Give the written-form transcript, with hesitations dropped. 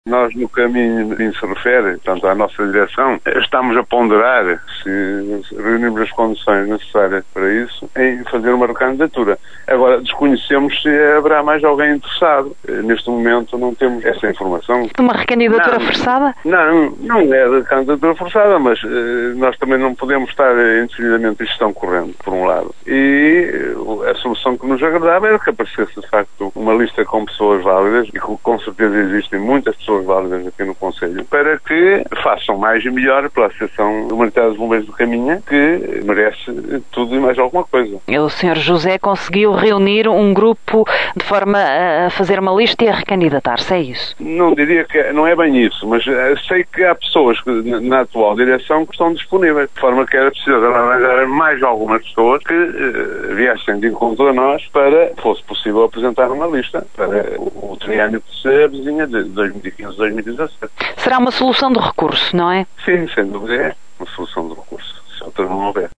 Nós, no caminho em que se refere, portanto, à nossa direção, estamos a ponderar, se reunirmos as condições necessárias para isso, em fazer uma recandidatura. Agora, desconhecemos se haverá mais alguém interessado. Neste momento não temos essa informação. Uma recandidatura forçada? Não é recandidatura forçada, mas nós também não podemos estar indefinidamente em gestão corrente, por um lado. E a solução que nos agradava era que aparecesse, de facto, uma lista com pessoas válidas, e com certeza existem muitas pessoas válidas aqui no Conselho, para que façam mais e melhor pela Associação Humanitária dos Bombeiros do Caminha, que merece tudo e mais alguma coisa. O Sr. José conseguiu reunir um grupo de forma a fazer uma lista e a recandidatar-se, é isso? Não diria que não é bem isso, mas sei que há pessoas que, na atual direção, que estão disponíveis, de forma que era preciso arranjar mais algumas pessoas que viessem de encontro a nós para que fosse possível apresentar uma lista para o triênio que se avizinha de 2015-2017. Será uma solução de recurso, não é? Sim, sem dúvida é uma solução de recurso, se outra não houver.